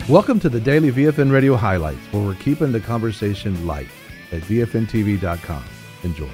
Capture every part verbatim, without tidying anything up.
Welcome to the Daily V F N Radio Highlights, where we're keeping the conversation light at V F N T V dot com. Enjoy.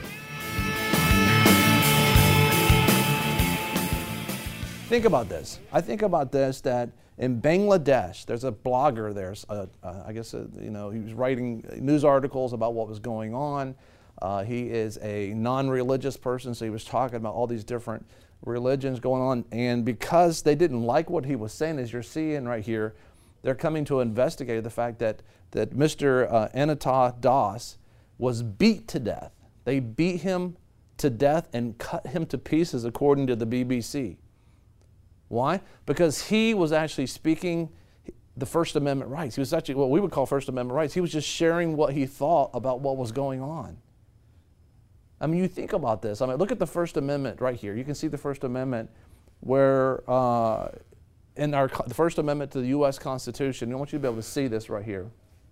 Think about this. I think about this, that in Bangladesh, there's a blogger there, uh, uh, I guess, uh, you know, he was writing news articles about what was going on. Uh, he is a non-religious person, so he was talking about all these different religions going on. And because they didn't like what he was saying, as you're seeing right here, they're coming to investigate the fact that, that Mister Uh, Ananta Das was beat to death. They beat him to death and cut him to pieces, according to the B B C. Why? Because he was actually speaking the First Amendment rights. He was actually what we would call First Amendment rights. He was just sharing what he thought about what was going on. I mean, you think about this. I mean, look at the First Amendment right here. You can see the First Amendment where uh, in our the First Amendment to the U S Constitution, I want you to be able to see this right here.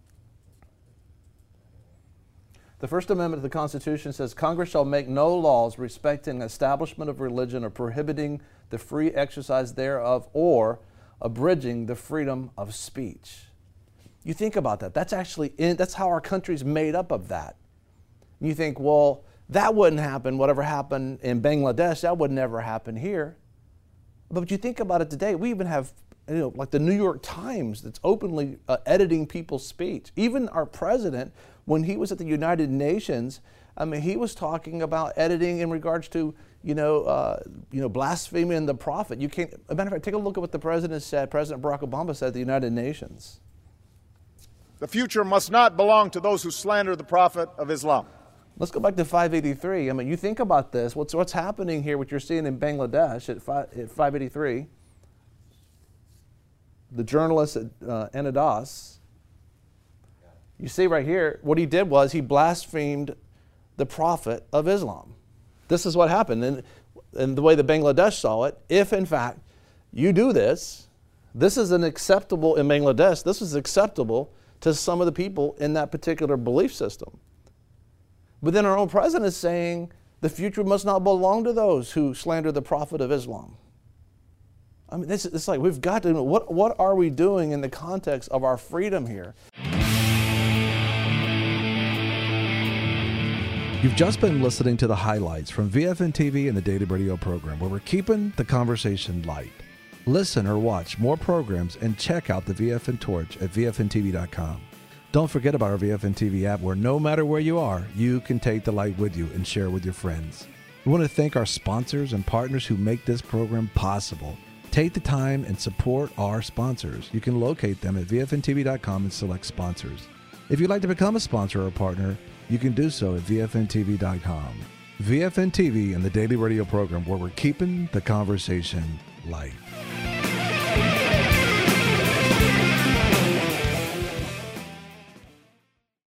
The First Amendment to the Constitution says, Congress shall make no laws respecting the establishment of religion or prohibiting the free exercise thereof or abridging the freedom of speech. You think about that. That's actually, in, that's how our country's made up of that. And you think, well, that wouldn't happen, whatever happened in Bangladesh, that would never happen here. But you think about it today, we even have, you know, like the New York Times that's openly uh, editing people's speech. Even our president, when he was at the United Nations, I mean, he was talking about editing in regards to, you know, uh, you know, blaspheming the prophet. You can't. As a matter of fact, take a look at what the president said. President Barack Obama said at the United Nations. The future must not belong to those who slander the prophet of Islam. Let's go back to five eighty-three. I mean, you think about this. What's what's happening here? What you're seeing in Bangladesh at, five, at five eighty-three. The journalist uh, Ananta Das. You see right here, what he did was he blasphemed the prophet of Islam. This is what happened. And, and the way the Bangladesh saw it, if in fact you do this, this is an acceptable in Bangladesh, this is acceptable to some of the people in that particular belief system. But then our own president is saying the future must not belong to those who slander the prophet of Islam. I mean, this, it's like we've got to know, what, what are we doing in the context of our freedom here? You've just been listening to the highlights from V F N T V and the Daily Radio program, where we're keeping the conversation light. Listen or watch more programs and check out the V F N Torch at V F N T V dot com. Don't forget about our V F N T V app, where no matter where you are, you can take the light with you and share with your friends. We want to thank our sponsors and partners who make this program possible. Take the time and support our sponsors. You can locate them at V F N T V dot com and select sponsors. If you'd like to become a sponsor or a partner, you can do so at V F N T V dot com. V F N T V and the Daily Radio program, where we're keeping the conversation light.